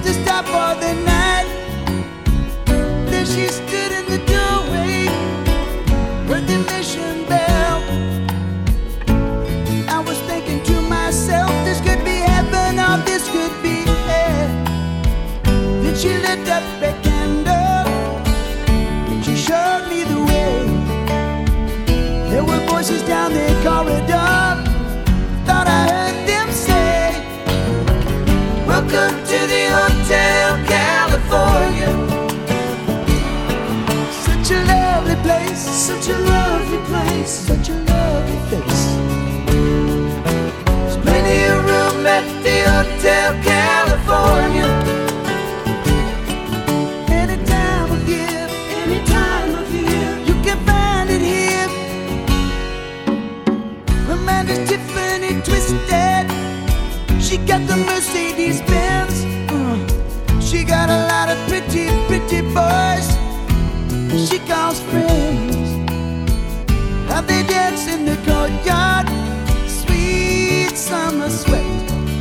to stop for the night. Then she stood in the doorway, heard the mission bell. I was thinking to myself, this could be heaven or this could be hell. Then she lit up a candle and she showed me the way. There were voices down the corridor, thought I heard them say, welcome to the Hotel California. Such a lovely place, such a lovely place, such a lovely face. There's plenty of room at the Hotel California. Any time of year, any time of year, you can find it here. Amanda's Tiffany twisted, she got the Mercedes Benz. She got a lot of pretty, pretty boys she calls friends. How they dance in the courtyard, sweet summer sweat.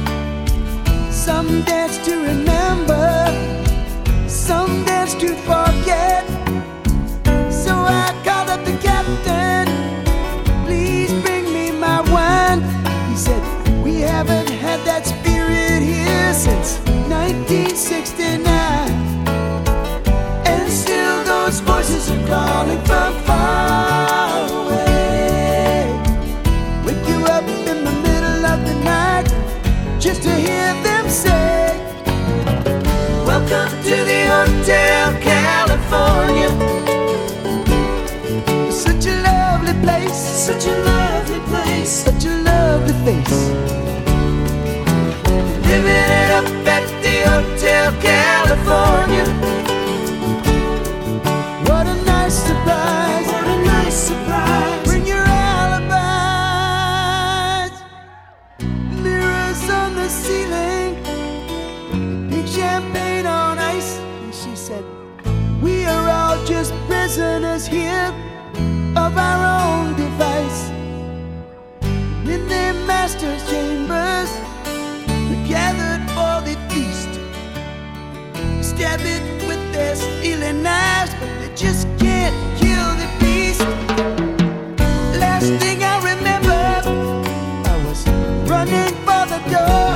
Some dance to remember, some dance to forget. So I called up the captain, please bring me my wine. He said, we haven't had that spirit here since 1969. And still those voices are calling from far away. Wake you up in the middle of the night just to hear them say, welcome to the Hotel California. Such a lovely place, such a lovely place, such a lovely face. Living it up at the Hotel California. What a nice surprise, what a nice surprise. Bring your alibis. Mirrors on the ceiling, pink champagne on ice. And she said, we are all just prisoners here of our own device. And in their master's chambers, gathered for the feast. Stab it with their stealing knives, but they just can't kill the beast. Last thing I remember, I was running for the door.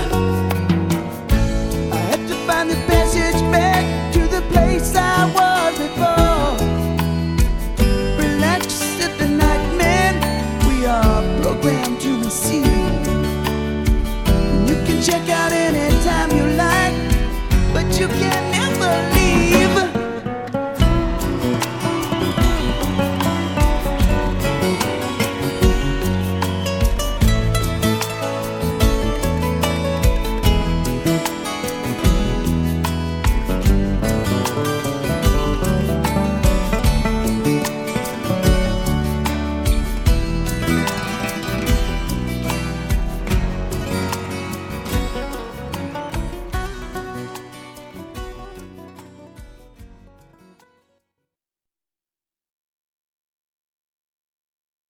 I had to find the passage back to the place I was before. Relax, said the nightman, we are programmed to receive. Check out anytime you like, but you can't